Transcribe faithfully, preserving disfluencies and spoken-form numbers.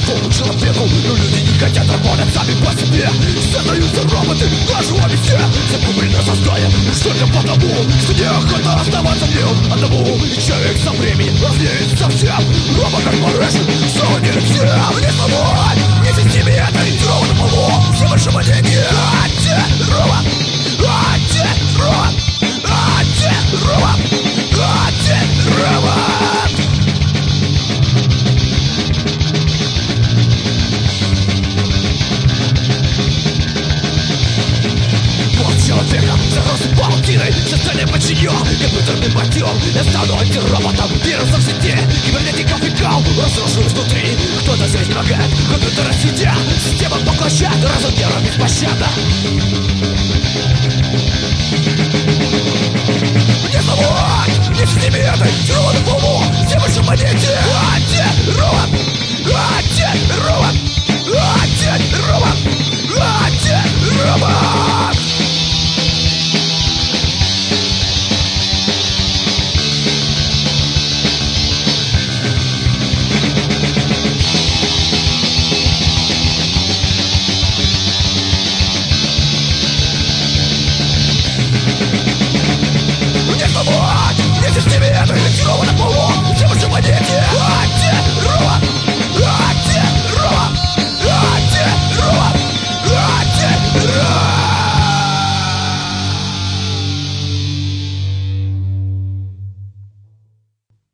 такому человеку. Но люди не хотят работать сами по себе. Создаются роботы, даже везде. Закупленное создание лишь только потому, что неохота оставаться в нем одному. И человек со временем разнеется совсем. Робокорпорейшн снова не всем. Не сломать, не системе это ориентировано полу. Все ваши деньги. Антиробот, антиробот, антиробот, антиробот. Человеком зарос паутиной, состояние подчинен компьютерным мотивам. Я стану антироботом, вирусом в сети, кибернетиков и кал разрушусь внутри. Кто-то здесь помогает, компьютеры сидят. Система поглощает, разум нервов беспощадно.